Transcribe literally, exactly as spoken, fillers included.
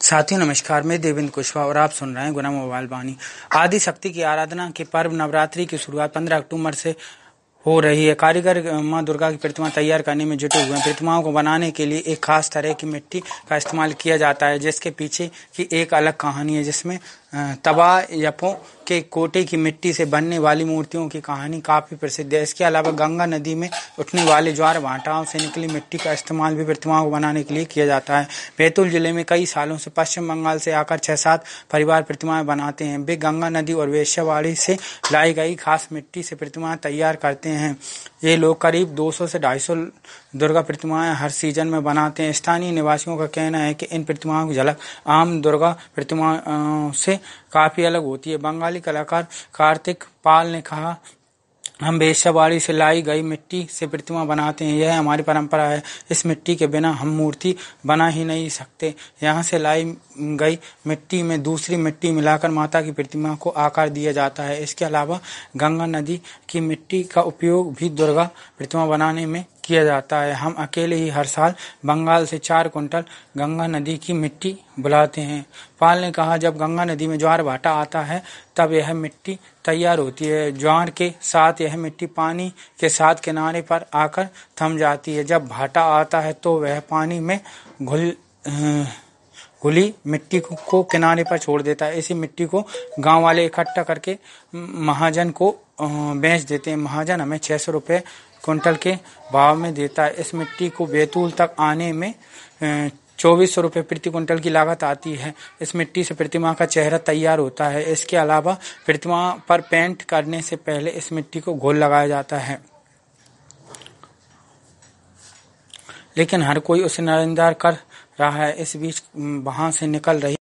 साथियों नमस्कार, मैं देवेंद्र कुशवाहा और आप सुन रहे हैं गुना मोबाइल वाणी। आदि शक्ति की आराधना के पर्व नवरात्रि की शुरुआत पंद्रह अक्टूबर से हो रही है। कारीगर मां दुर्गा की प्रतिमा तैयार करने में जुटे हुए हैं। प्रतिमाओं को बनाने के लिए एक खास तरह की मिट्टी का इस्तेमाल किया जाता है, जिसके पीछे की एक अलग कहानी है। जिसमें तवायपों के कोटे की मिट्टी से बनने वाली मूर्तियों की कहानी काफी प्रसिद्ध है। इसके अलावा गंगा नदी में उठने वाले ज्वार भाटाओं से निकली मिट्टी का इस्तेमाल भी प्रतिमाओं को बनाने के लिए किया जाता है। बैतूल जिले में कई सालों से पश्चिम बंगाल से आकर छह सात परिवार प्रतिमाएं बनाते हैं। वे गंगा नदी और वेश्यावाड़ी से लाई गई खास मिट्टी से प्रतिमाएं तैयार करते हैं। ये लोग करीब दो सौ से ढाई सौ दुर्गा प्रतिमाएं हर सीजन में बनाते हैं। स्थानीय निवासियों का कहना है कि इन प्रतिमाओं की झलक आम दुर्गा प्रतिमाओं से काफी अलग होती है। बंगाली कलाकार कार्तिक पाल ने कहा, हम वेश्यावाड़ी से लाई गई मिट्टी से प्रतिमा बनाते हैं। यह हमारी परंपरा है। इस मिट्टी के बिना हम मूर्ति बना ही नहीं सकते। यहाँ से लाई गई मिट्टी में दूसरी मिट्टी मिलाकर माता की प्रतिमा को आकार दिया जाता है। इसके अलावा गंगा नदी की मिट्टी का उपयोग भी दुर्गा प्रतिमा बनाने में किया जाता है। हम अकेले ही हर साल बंगाल से चार कुंटल गंगा नदी की मिट्टी बुलाते हैं। पाल ने कहा, जब गंगा नदी में ज्वार भाटा आता है तब यह मिट्टी तैयार होती है। ज्वार के साथ यह मिट्टी पानी के साथ किनारे पर आकर थम जाती है। जब भाटा आता है तो वह पानी में घुल घुली मिट्टी को, को किनारे पर छोड़ देता है। इसी मिट्टी को गांव वाले इकट्ठा करके महाजन को बेच देते हैं। महाजन हमें छह सौ रुपये कुंटल के भाव में देता है। इस मिट्टी को बैतूल तक आने में चौबीस सौ रुपये प्रति कुंटल की लागत आती है। इस मिट्टी से प्रतिमा का चेहरा तैयार होता है। इसके अलावा प्रतिमा पर पेंट करने से पहले इस मिट्टी को घोल लगाया जाता है, लेकिन हर कोई उसे नजरअंदाज कर रहा है। इस बीच वहां से निकल रही